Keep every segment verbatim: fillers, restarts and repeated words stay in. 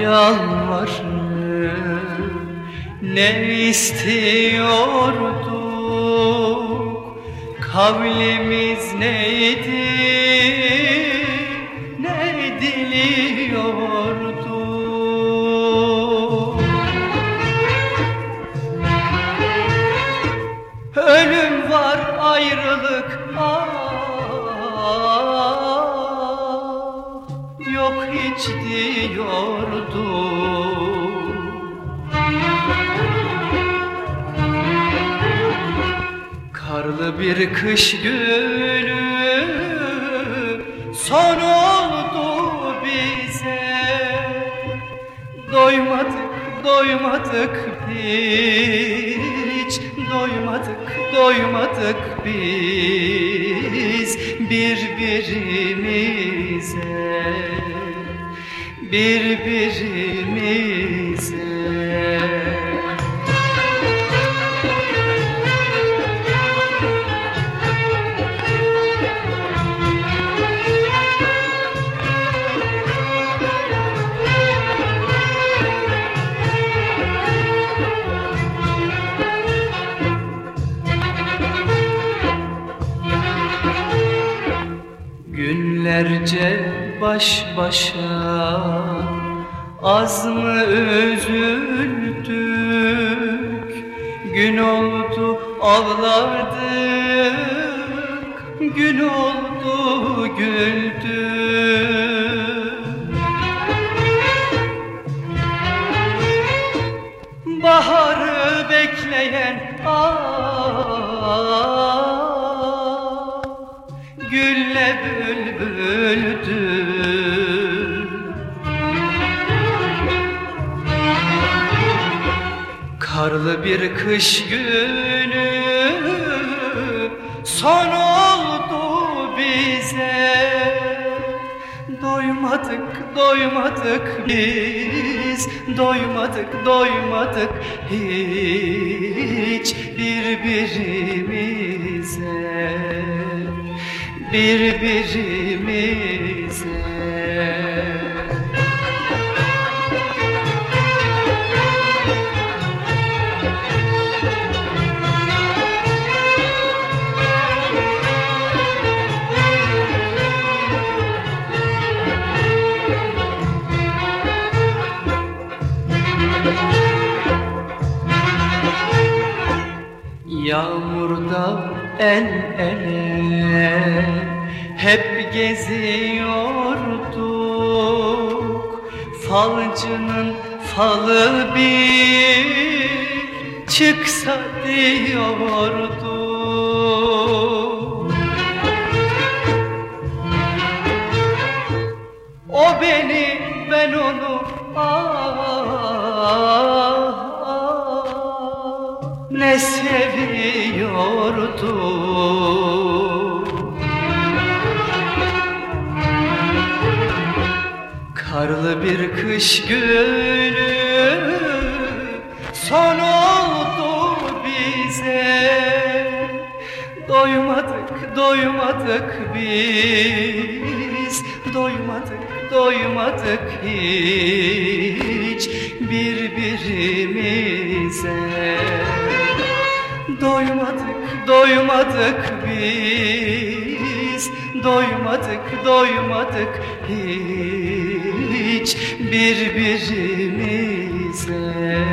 yalvarır, ne istiyorduk, kavlimiz neydi, ne diliyorduk. Ölüm var, ayrılık, ah, yok hiç diyordu. Karlı bir kış günü son oldu bize. Doymadık, doymadık hiç, doymadık, doymadık biz birbirimize, birbirimize. Günlerce baş başa az mı üzüldük, gün oldu ağlardık, gün oldu güldük. Baharı bekleyen ah, gülle bülbüldü. Karlı bir kış günü son oldu bize. Doymadık, doymadık biz, doymadık, doymadık hiç birbirimize, birbirimize. Yağmurda el ele hep geziyorduk, falcının falı bir çıksa diyorduk. O beni, ben onu, ah, ne seviyordu. Karlı bir kış günü son oldu bize. Doymadık, doymadık biz, doymadık, doymadık hiç birbirimize. Doymadık, doymadık biz, doymadık, doymadık hiç birbirimize,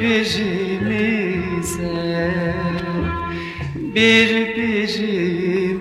birbirimize, birbirimize.